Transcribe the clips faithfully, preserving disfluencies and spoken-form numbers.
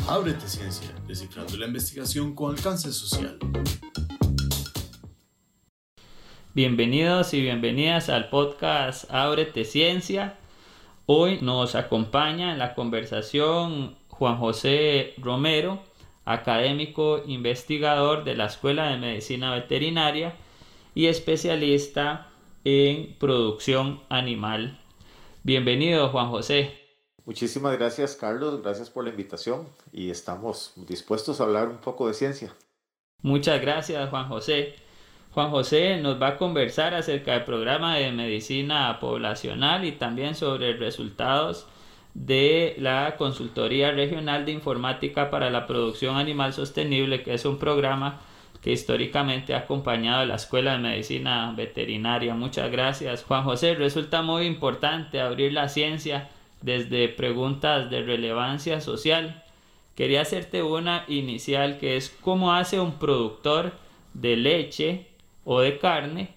Ábrete Ciencia, descifrando la investigación con alcance social. Bienvenidos y bienvenidas al podcast Ábrete Ciencia. Hoy nos acompaña en la conversación Juan José Romero, académico investigador de la Escuela de Medicina Veterinaria y especialista en producción animal. Bienvenido, Juan José. Muchísimas gracias, Carlos, gracias por la invitación y estamos dispuestos a hablar un poco de ciencia. Muchas gracias, Juan José. Juan José nos va a conversar acerca del programa de medicina poblacional y también sobre resultados de la Consultoría Regional de Informática para la Producción Animal Sostenible, que es un programa que históricamente ha acompañado a la Escuela de Medicina Veterinaria. Muchas gracias, Juan José. Resulta muy importante abrir la ciencia desde preguntas de relevancia social. Quería hacerte una inicial, que es ¿cómo hace un productor de leche o de carne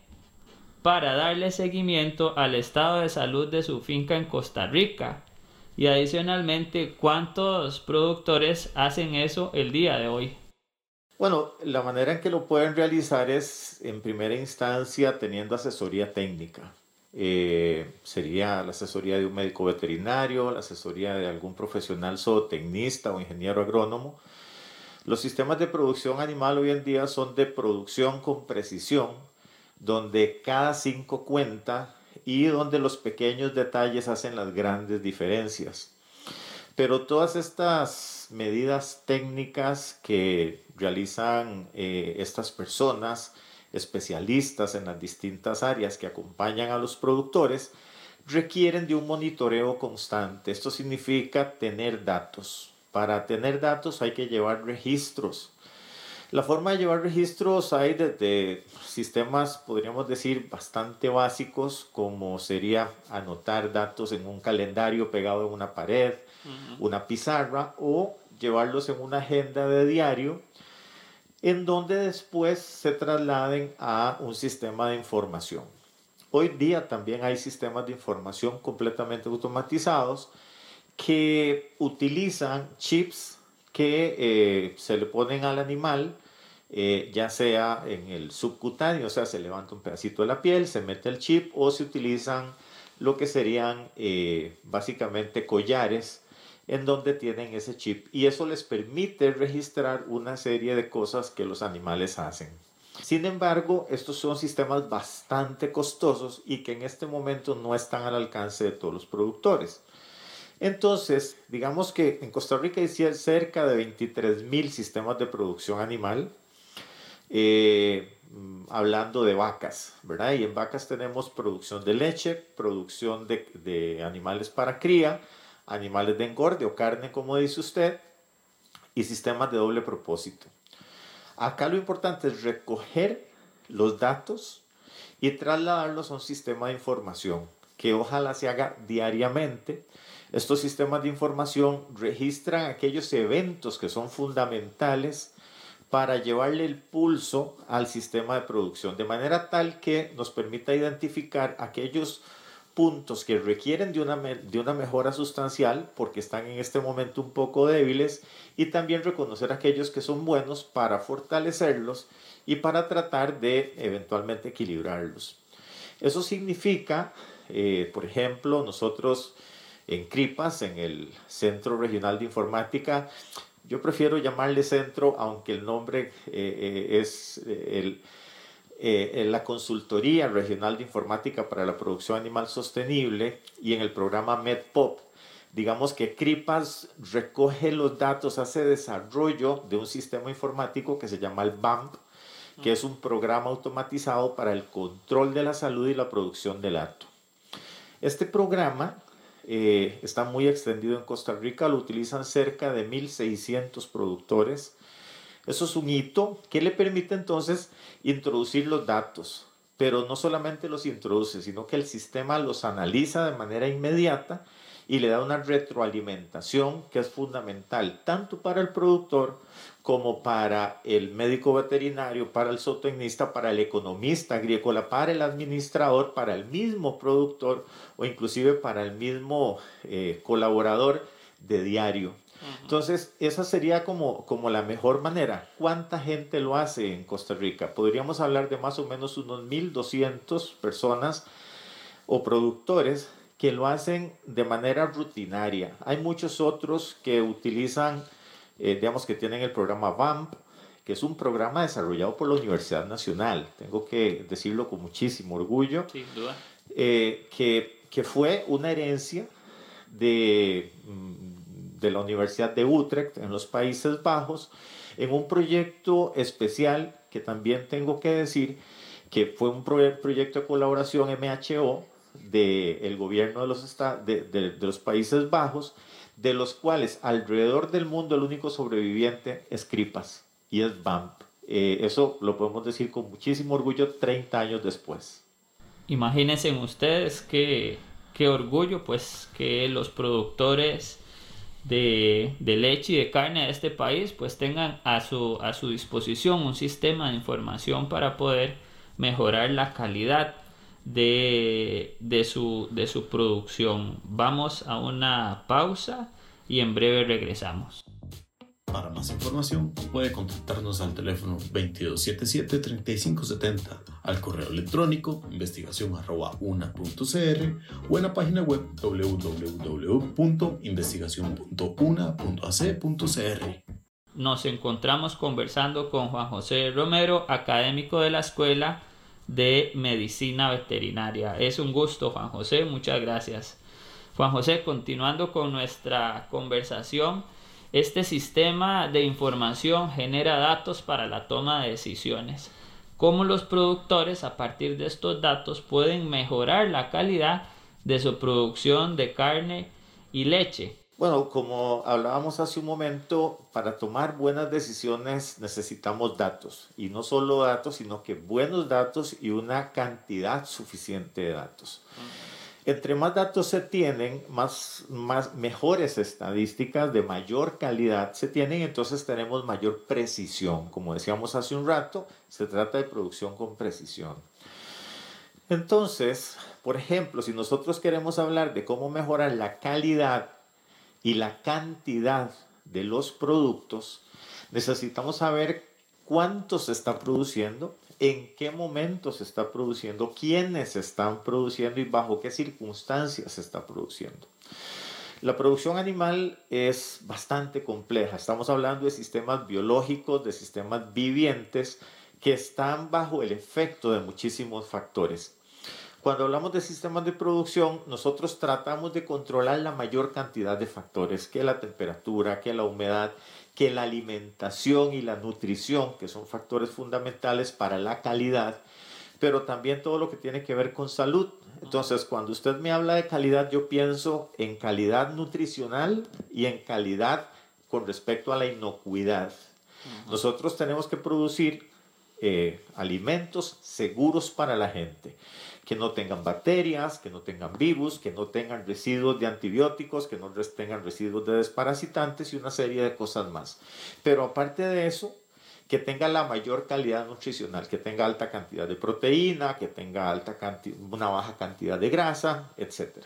para darle seguimiento al estado de salud de su finca en Costa Rica? Y adicionalmente, ¿cuántos productores hacen eso el día de hoy? Bueno, la manera en que lo pueden realizar es, en primera instancia, teniendo asesoría técnica. Eh, sería la asesoría de un médico veterinario, la asesoría de algún profesional zootecnista o ingeniero agrónomo. Los sistemas de producción animal hoy en día son de producción con precisión, donde cada cinco cuenta y donde los pequeños detalles hacen las grandes diferencias. Pero todas estas medidas técnicas que realizan eh, estas personas, especialistas en las distintas áreas que acompañan a los productores, requieren de un monitoreo constante. Esto significa tener datos. Para tener datos hay que llevar registros. La forma de llevar registros hay desde sistemas, podríamos decir, bastante básicos, como sería anotar datos en un calendario pegado en una pared, uh-huh. una pizarra, o llevarlos en una agenda de diario, en donde después se trasladen a un sistema de información. Hoy día también hay sistemas de información completamente automatizados que utilizan chips que eh, se le ponen al animal, eh, ya sea en el subcutáneo, o sea, se levanta un pedacito de la piel, se mete el chip, o se utilizan lo que serían eh, básicamente collares en donde tienen ese chip, y eso les permite registrar una serie de cosas que los animales hacen. Sin embargo, estos son sistemas bastante costosos y que en este momento no están al alcance de todos los productores. Entonces, digamos que en Costa Rica hay cerca de veintitrés mil sistemas de producción animal, eh, hablando de vacas, ¿verdad? Y en vacas tenemos producción de leche, producción de, de animales para cría, animales de engorde o carne, como dice usted, y sistemas de doble propósito. Acá lo importante es recoger los datos y trasladarlos a un sistema de información que ojalá se haga diariamente. Estos sistemas de información registran aquellos eventos que son fundamentales para llevarle el pulso al sistema de producción, de manera tal que nos permita identificar aquellos puntos que requieren de una, de una mejora sustancial porque están en este momento un poco débiles, y también reconocer aquellos que son buenos para fortalecerlos y para tratar de eventualmente equilibrarlos. Eso significa, eh, por ejemplo, nosotros en CRIPAS, en el Centro Regional de Informática, yo prefiero llamarle centro, aunque el nombre eh, eh, es eh, el Eh, en la Consultoría Regional de Informática para la Producción Animal Sostenible, y en el programa MedPop, digamos que CRIPAS recoge los datos, hace desarrollo de un sistema informático que se llama el B A M P, que es un programa automatizado para el control de la salud y la producción del hato. Este programa eh, está muy extendido en Costa Rica, lo utilizan cerca de mil seiscientos productores. Eso es un hito que le permite entonces introducir los datos, pero no solamente los introduce, sino que el sistema los analiza de manera inmediata y le da una retroalimentación que es fundamental tanto para el productor como para el médico veterinario, para el zootecnista, para el economista agrícola, para el administrador, para el mismo productor o inclusive para el mismo eh, colaborador de diario. Entonces, esa sería como, como la mejor manera. ¿Cuánta gente lo hace en Costa Rica? Podríamos hablar de más o menos unos mil doscientas personas o productores que lo hacen de manera rutinaria. Hay muchos otros que utilizan, eh, digamos que tienen el programa V A M P, que es un programa desarrollado por la Universidad Nacional. Tengo que decirlo con muchísimo orgullo. Sin duda. Eh, que, que fue una herencia de, de la Universidad de Utrecht en los Países Bajos, en un proyecto especial que también tengo que decir que fue un pro- proyecto de colaboración M H O del gobierno de los, esta- de, de, de los Países Bajos, de los cuales alrededor del mundo el único sobreviviente es CRIPAS y es V A M P. Eh, eso lo podemos decir con muchísimo orgullo treinta años después. Imagínense ustedes qué, qué orgullo, pues, que los productores de, de leche y de carne de este país pues tengan a su, a su disposición un sistema de información para poder mejorar la calidad de, de, su, de su producción. Vamos a una pausa y en breve regresamos. Para más información puede contactarnos al teléfono veintidós setenta y siete, treinta y cinco setenta, al correo electrónico investigación arroba una punto c r o en la página web doble u doble u doble u punto investigación punto una punto a c punto c r. Nos encontramos conversando con Juan José Romero, académico de la Escuela de Medicina Veterinaria. Es un gusto, Juan José, muchas gracias. Juan José, continuando con nuestra conversación, este sistema de información genera datos para la toma de decisiones. ¿Cómo los productores a partir de estos datos pueden mejorar la calidad de su producción de carne y leche? Bueno, como hablábamos hace un momento, para tomar buenas decisiones necesitamos datos. Y no solo datos, sino que buenos datos y una cantidad suficiente de datos. Uh-huh. Entre más datos se tienen, más, más mejores estadísticas de mayor calidad se tienen, entonces tenemos mayor precisión. Como decíamos hace un rato, se trata de producción con precisión. Entonces, por ejemplo, si nosotros queremos hablar de cómo mejorar la calidad y la cantidad de los productos, necesitamos saber cuánto se está produciendo, en qué momento se está produciendo, quiénes están produciendo y bajo qué circunstancias se está produciendo. La producción animal es bastante compleja. Estamos hablando de sistemas biológicos, de sistemas vivientes que están bajo el efecto de muchísimos factores. Cuando hablamos de sistemas de producción, nosotros tratamos de controlar la mayor cantidad de factores, que la temperatura, que la humedad, que la alimentación y la nutrición, que son factores fundamentales para la calidad, pero también todo lo que tiene que ver con salud. Entonces, cuando usted me habla de calidad, yo pienso en calidad nutricional y en calidad con respecto a la inocuidad. Uh-huh. Nosotros tenemos que producir eh, alimentos seguros para la gente, que no tengan bacterias, que no tengan virus, que no tengan residuos de antibióticos, que no tengan residuos de desparasitantes y una serie de cosas más. Pero aparte de eso, que tenga la mayor calidad nutricional, que tenga alta cantidad de proteína, que tenga alta canti- una baja cantidad de grasa, etcétera.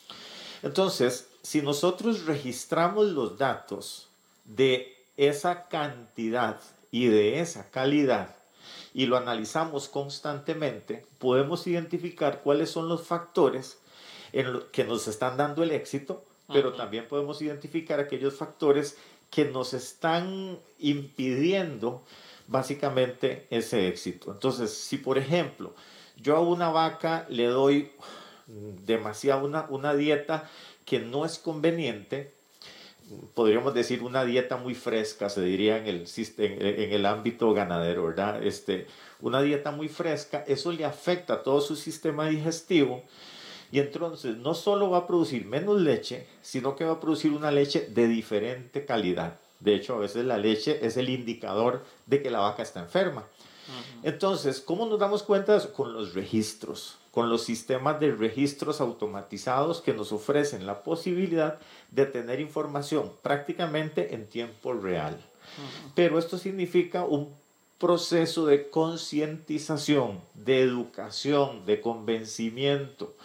Entonces, si nosotros registramos los datos de esa cantidad y de esa calidad, y lo analizamos constantemente, podemos identificar cuáles son los factores en lo que nos están dando el éxito, pero uh-huh. también podemos identificar aquellos factores que nos están impidiendo básicamente ese éxito. Entonces, si por ejemplo yo a una vaca le doy demasiado una, una dieta que no es conveniente, podríamos decir una dieta muy fresca, se diría en el, en, en el ámbito ganadero, ¿verdad? Este, una dieta muy fresca, eso le afecta a todo su sistema digestivo y entonces no solo va a producir menos leche, sino que va a producir una leche de diferente calidad. De hecho, a veces la leche es el indicador de que la vaca está enferma. Uh-huh. Entonces, ¿cómo nos damos cuenta de eso? Con los registros, con los sistemas de registros automatizados que nos ofrecen la posibilidad de tener información prácticamente en tiempo real. Uh-huh. Pero esto significa un proceso de concientización, de educación, de convencimiento.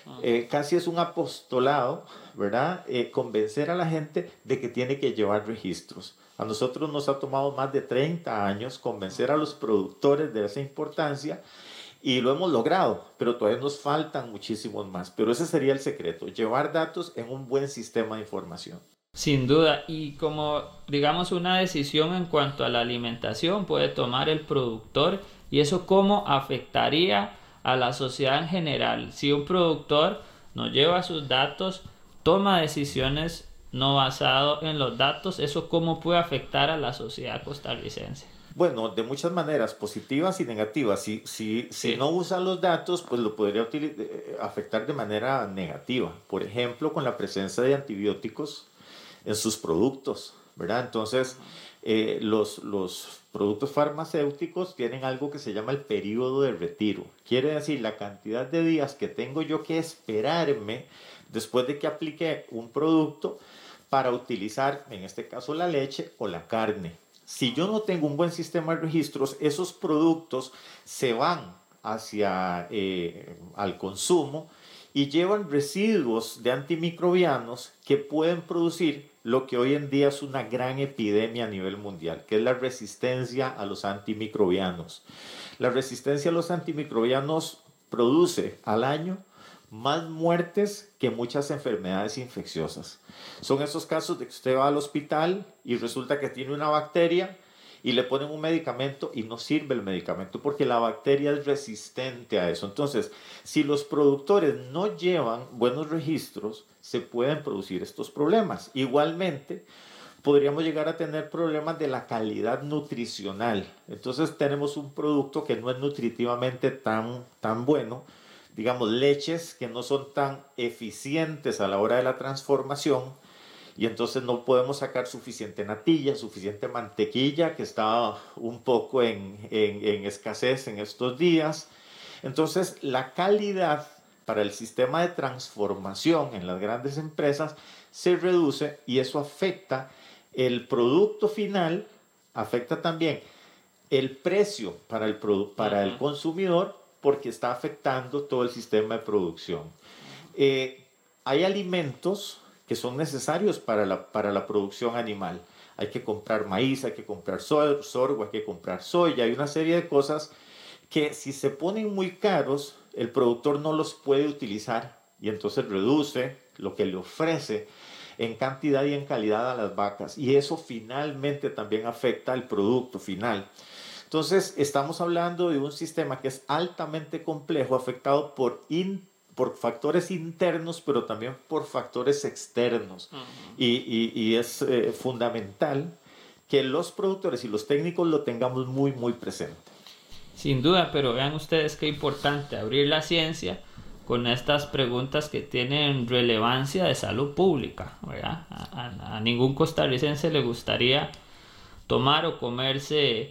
Eh, casi es un apostolado, ¿verdad? Eh, convencer a la gente de que tiene que llevar registros. A nosotros nos ha tomado más de treinta años convencer a los productores de esa importancia y lo hemos logrado, pero todavía nos faltan muchísimos más. Pero ese sería el secreto, llevar datos en un buen sistema de información. Sin duda, y como digamos una decisión en cuanto a la alimentación puede tomar el productor, y eso cómo afectaría a la sociedad en general. Si un productor no lleva sus datos, toma decisiones no basado en los datos, ¿eso cómo puede afectar a la sociedad costarricense? Bueno, de muchas maneras, positivas y negativas. Si, si, si Sí. no usa los datos, pues lo podría afectar de manera negativa. Por ejemplo, con la presencia de antibióticos en sus productos, ¿verdad? Entonces, eh, los, los productos farmacéuticos tienen algo que se llama el periodo de retiro. Quiere decir la cantidad de días que tengo yo que esperarme después de que aplique un producto para utilizar, en este caso, la leche o la carne. Si yo no tengo un buen sistema de registros, esos productos se van hacia eh, al consumo y llevan residuos de antimicrobianos que pueden producir lo que hoy en día es una gran epidemia a nivel mundial, que es la resistencia a los antimicrobianos. La resistencia a los antimicrobianos produce al año más muertes que muchas enfermedades infecciosas. Son esos casos de que usted va al hospital y resulta que tiene una bacteria y le ponen un medicamento y no sirve el medicamento porque la bacteria es resistente a eso. Entonces, si los productores no llevan buenos registros, se pueden producir estos problemas. Igualmente, podríamos llegar a tener problemas de la calidad nutricional. Entonces, tenemos un producto que no es nutritivamente tan, tan bueno, digamos, leches que no son tan eficientes a la hora de la transformación, y entonces no podemos sacar suficiente natilla, suficiente mantequilla, que está un poco en, en, en escasez en estos días. Entonces, la calidad para el sistema de transformación en las grandes empresas se reduce y eso afecta el producto final, afecta también el precio para el, para el consumidor, porque está afectando todo el sistema de producción. Eh, hay alimentos que son necesarios para la, para la producción animal. Hay que comprar maíz, hay que comprar sor, sorgo, hay que comprar soya, hay una serie de cosas que si se ponen muy caros, el productor no los puede utilizar y entonces reduce lo que le ofrece en cantidad y en calidad a las vacas. Y eso finalmente también afecta al producto final. Entonces, estamos hablando de un sistema que es altamente complejo, afectado por, in, por factores internos, pero también por factores externos. Uh-huh. y, y, y es eh, fundamental que los productores y los técnicos lo tengamos muy, muy presente. Sin duda, pero vean ustedes qué importante abrir la ciencia con estas preguntas que tienen relevancia de salud pública, ¿verdad? A, a, a ningún costarricense le gustaría tomar o comerse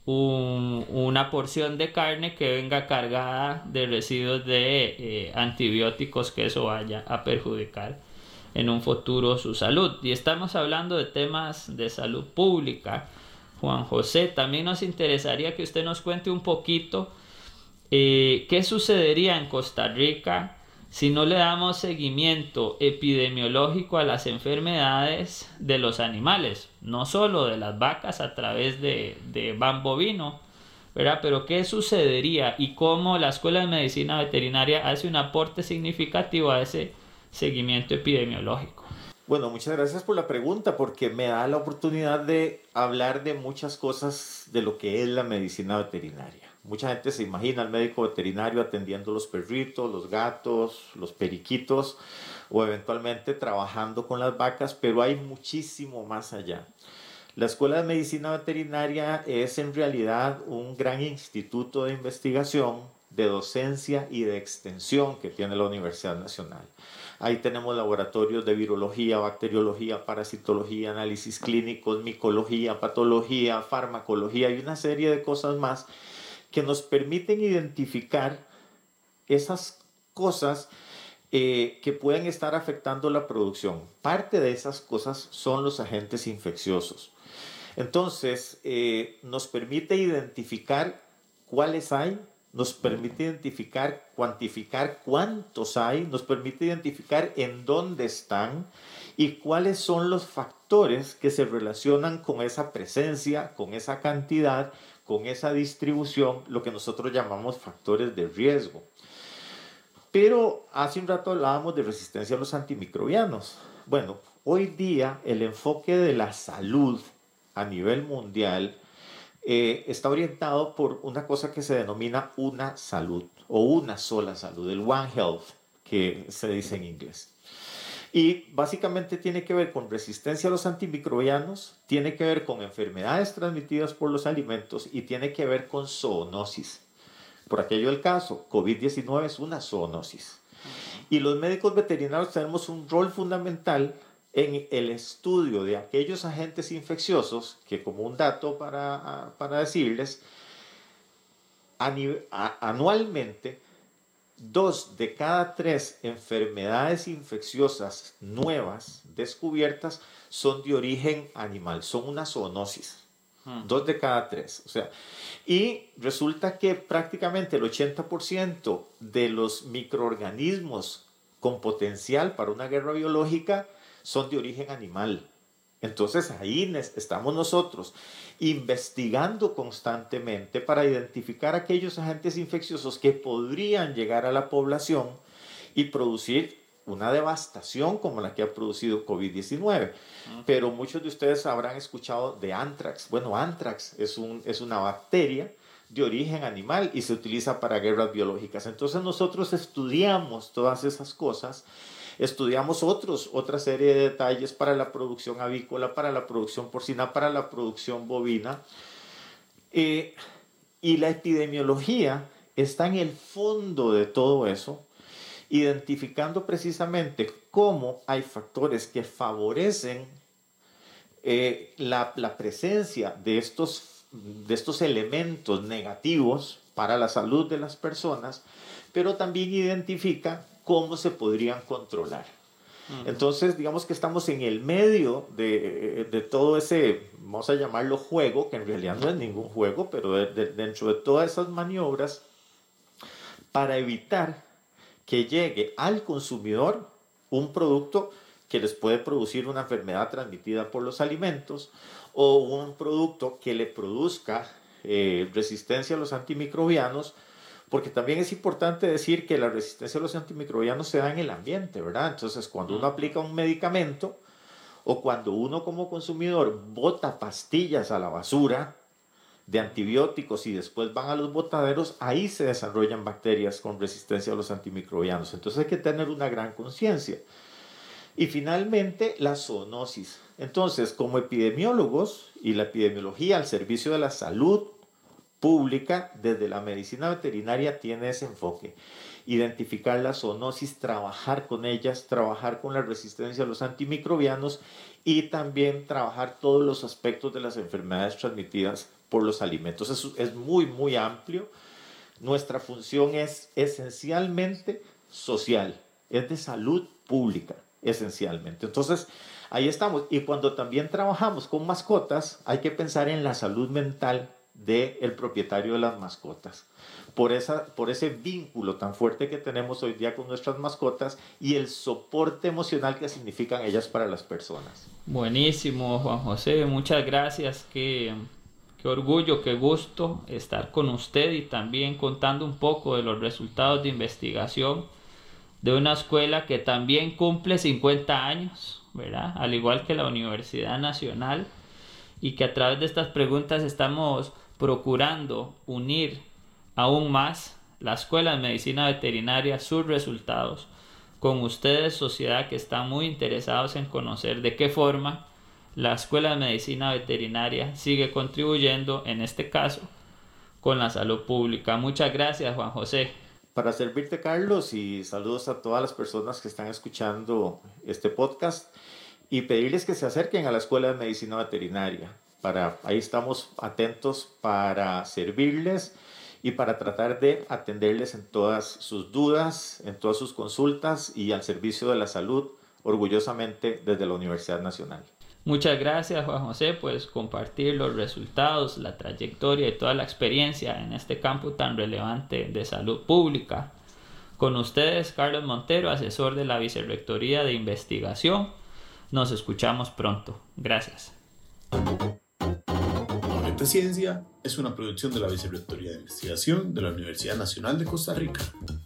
Un, una porción de carne que venga cargada de residuos de eh, antibióticos, que eso vaya a perjudicar en un futuro su salud. Y estamos hablando de temas de salud pública. Juan José, también nos interesaría que usted nos cuente un poquito eh, qué sucedería en Costa Rica si no le damos seguimiento epidemiológico a las enfermedades de los animales, no solo de las vacas a través de, de ban bovino, ¿verdad? Pero ¿qué sucedería y cómo la Escuela de Medicina Veterinaria hace un aporte significativo a ese seguimiento epidemiológico? Bueno, muchas gracias por la pregunta, porque me da la oportunidad de hablar de muchas cosas de lo que es la medicina veterinaria. Mucha gente se imagina al médico veterinario atendiendo los perritos, los gatos, los periquitos o eventualmente trabajando con las vacas, pero hay muchísimo más allá. La Escuela de Medicina Veterinaria es en realidad un gran instituto de investigación, de docencia y de extensión que tiene la Universidad Nacional. Ahí tenemos laboratorios de virología, bacteriología, parasitología, análisis clínicos, micología, patología, farmacología y una serie de cosas más que nos permiten identificar esas cosas eh, que pueden estar afectando la producción. Parte de esas cosas son los agentes infecciosos. Entonces, eh, nos permite identificar cuáles hay, nos permite identificar, cuantificar cuántos hay, nos permite identificar en dónde están y cuáles son los factores que se relacionan con esa presencia, con esa cantidad, con esa distribución, lo que nosotros llamamos factores de riesgo. Pero hace un rato hablábamos de resistencia a los antimicrobianos. Bueno, hoy día el enfoque de la salud a nivel mundial eh, está orientado por una cosa que se denomina una salud o una sola salud, el One Health, que se dice en inglés. Y básicamente tiene que ver con resistencia a los antimicrobianos, tiene que ver con enfermedades transmitidas por los alimentos y tiene que ver con zoonosis. Por aquello del caso, COVID diecinueve es una zoonosis. Y los médicos veterinarios tenemos un rol fundamental en el estudio de aquellos agentes infecciosos que, como un dato para, para decirles, a nivel, a, anualmente, dos de cada tres enfermedades infecciosas nuevas descubiertas son de origen animal, son una zoonosis. Hmm. Dos de cada tres. O sea, y resulta que prácticamente el ochenta por ciento de los microorganismos con potencial para una guerra biológica son de origen animal. Entonces ahí estamos nosotros investigando constantemente para identificar aquellos agentes infecciosos que podrían llegar a la población y producir una devastación como la que ha producido COVID diecinueve. Uh-huh. Pero muchos de ustedes habrán escuchado de anthrax. Bueno, anthrax es, un, es una bacteria de origen animal y se utiliza para guerras biológicas. Entonces nosotros estudiamos todas esas cosas. Estudiamos otros, otra serie de detalles para la producción avícola, para la producción porcina, para la producción bovina. Eh, y la epidemiología está en el fondo de todo eso, identificando precisamente cómo hay factores que favorecen eh, la, la presencia de estos, de estos elementos negativos para la salud de las personas, pero también identifica cómo se podrían controlar. Uh-huh. Entonces, digamos que estamos en el medio de, de todo ese, vamos a llamarlo juego, que en realidad no es ningún juego, pero de, de, dentro de todas esas maniobras, para evitar que llegue al consumidor un producto que les puede producir una enfermedad transmitida por los alimentos o un producto que le produzca eh, resistencia a los antimicrobianos. Porque también es importante decir que la resistencia a los antimicrobianos se da en el ambiente, ¿verdad? Entonces, cuando uno aplica un medicamento o cuando uno como consumidor bota pastillas a la basura de antibióticos y después van a los botaderos, ahí se desarrollan bacterias con resistencia a los antimicrobianos. Entonces hay que tener una gran conciencia. Y finalmente, la zoonosis. Entonces, como epidemiólogos y la epidemiología al servicio de la salud pública, desde la medicina veterinaria tiene ese enfoque. Identificar las zoonosis, trabajar con ellas, trabajar con la resistencia a los antimicrobianos y también trabajar todos los aspectos de las enfermedades transmitidas por los alimentos. Eso es muy, muy amplio. Nuestra función es esencialmente social, es de salud pública, esencialmente. Entonces, ahí estamos. Y cuando también trabajamos con mascotas, hay que pensar en la salud mental del propietario de las mascotas, por, esa, por ese vínculo tan fuerte que tenemos hoy día con nuestras mascotas y el soporte emocional que significan ellas para las personas. Buenísimo, Juan José, muchas gracias, qué, qué orgullo, qué gusto estar con usted y también contando un poco de los resultados de investigación de una escuela que también cumple cincuenta años, ¿verdad? Al igual que la Universidad Nacional, y que a través de estas preguntas estamos procurando unir aún más la Escuela de Medicina Veterinaria, sus resultados, con ustedes, sociedad, que están muy interesados en conocer de qué forma la Escuela de Medicina Veterinaria sigue contribuyendo, en este caso, con la salud pública. Muchas gracias, Juan José. Para servirte, Carlos, y saludos a todas las personas que están escuchando este podcast y pedirles que se acerquen a la Escuela de Medicina Veterinaria. Para, ahí estamos atentos para servirles y para tratar de atenderles en todas sus dudas, en todas sus consultas y al servicio de la salud, orgullosamente desde la Universidad Nacional. Muchas gracias, Juan José, pues compartir los resultados, la trayectoria y toda la experiencia en este campo tan relevante de salud pública. Con ustedes, Carlos Montero, asesor de la Vicerrectoría de Investigación. Nos escuchamos pronto. Gracias. Ahorita Ciencia es una producción de la Vicerrectoría de Investigación de la Universidad Nacional de Costa Rica.